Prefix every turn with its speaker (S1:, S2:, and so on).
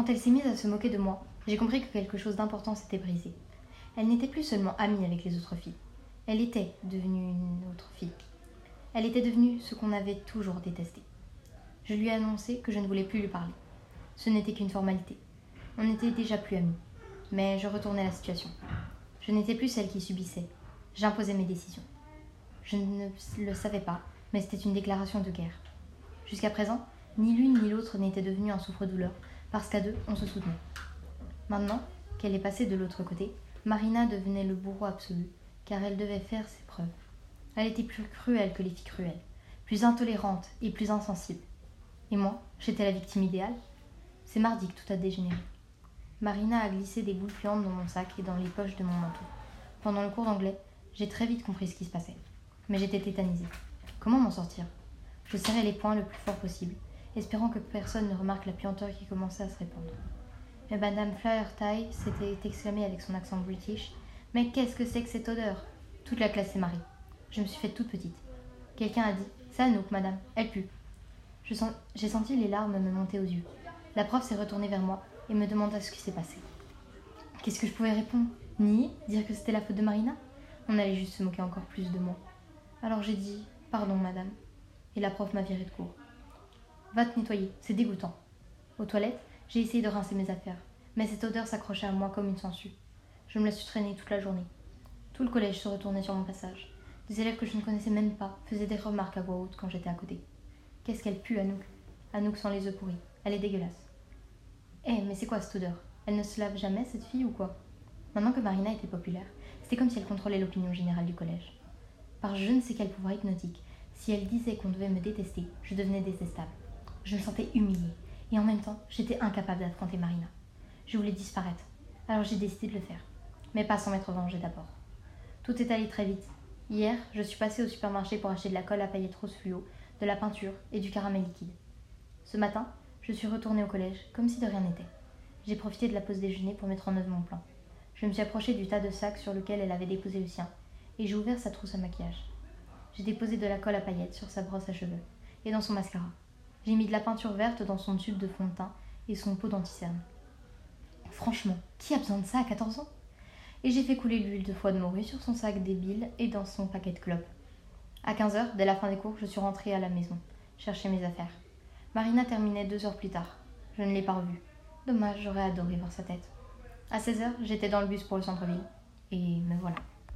S1: Quand elle s'est mise à se moquer de moi, j'ai compris que quelque chose d'important s'était brisé. Elle n'était plus seulement amie avec les autres filles. Elle était devenue une autre fille. Elle était devenue ce qu'on avait toujours détesté. Je lui ai annoncé que je ne voulais plus lui parler. Ce n'était qu'une formalité. On n'était déjà plus amis. Mais je retournais la situation. Je n'étais plus celle qui subissait. J'imposais mes décisions. Je ne le savais pas, mais c'était une déclaration de guerre. Jusqu'à présent, ni l'une ni l'autre n'était devenue un souffre-douleur, parce qu'à deux, on se soutenait. Maintenant qu'elle est passée de l'autre côté, Marina devenait le bourreau absolu, car elle devait faire ses preuves. Elle était plus cruelle que les filles cruelles, plus intolérante et plus insensible. Et moi, j'étais la victime idéale. C'est mardi que tout a dégénéré. Marina a glissé des boules puantes dans mon sac et dans les poches de mon manteau. Pendant le cours d'anglais, j'ai très vite compris ce qui se passait. Mais j'étais tétanisée. Comment m'en sortir? Je serrais les poings le plus fort possible, espérant que personne ne remarque la puanteur qui commençait à se répandre. Mais Madame Flaherty s'était exclamée avec son accent british. « Mais qu'est-ce que c'est que cette odeur ?» Toute la classe s'est marrée. Je me suis faite toute petite. Quelqu'un a dit « C'est Anouk, madame, elle pue. » J'ai senti les larmes me monter aux yeux. La prof s'est retournée vers moi et me demanda ce qui s'est passé. Qu'est-ce que je pouvais répondre? Nier? Dire que c'était la faute de Marina? On allait juste se moquer encore plus de moi. Alors j'ai dit « Pardon, madame. » Et la prof m'a virée de cours. « Va te nettoyer, c'est dégoûtant. » Aux toilettes, j'ai essayé de rincer mes affaires, mais cette odeur s'accrochait à moi comme une sangsue. Je me la suis traînée toute la journée. Tout le collège se retournait sur mon passage. Des élèves que je ne connaissais même pas faisaient des remarques à voix haute quand j'étais à côté. Qu'est-ce qu'elle pue, Anouk? Anouk sans les œufs pourris. Elle est dégueulasse. Mais c'est quoi cette odeur? Elle ne se lave jamais, cette fille, ou quoi? Maintenant que Marina était populaire, c'était comme si elle contrôlait l'opinion générale du collège. Par je ne sais quel pouvoir hypnotique, si elle disait qu'on devait me détester, je devenais détestable. Je me sentais humiliée, et en même temps, j'étais incapable d'affronter Marina. Je voulais disparaître, alors j'ai décidé de le faire. Mais pas sans m'être vengée d'abord. Tout est allé très vite. Hier, je suis passée au supermarché pour acheter de la colle à paillettes rose fluo, de la peinture et du caramel liquide. Ce matin, je suis retournée au collège, comme si de rien n'était. J'ai profité de la pause déjeuner pour mettre en œuvre mon plan. Je me suis approchée du tas de sacs sur lequel elle avait déposé le sien, et j'ai ouvert sa trousse à maquillage. J'ai déposé de la colle à paillettes sur sa brosse à cheveux, et dans son mascara. J'ai mis de la peinture verte dans son tube de fond de teint et son pot d'anti-cerne. Franchement, qui a besoin de ça à 14 ans? Et j'ai fait couler l'huile de foie de morue sur son sac débile et dans son paquet de clopes. À 15h, dès la fin des cours, je suis rentrée à la maison, chercher mes affaires. Marina terminait 2 heures plus tard. Je ne l'ai pas revue. Dommage, j'aurais adoré voir sa tête. À 16h, j'étais dans le bus pour le centre-ville. Et me voilà.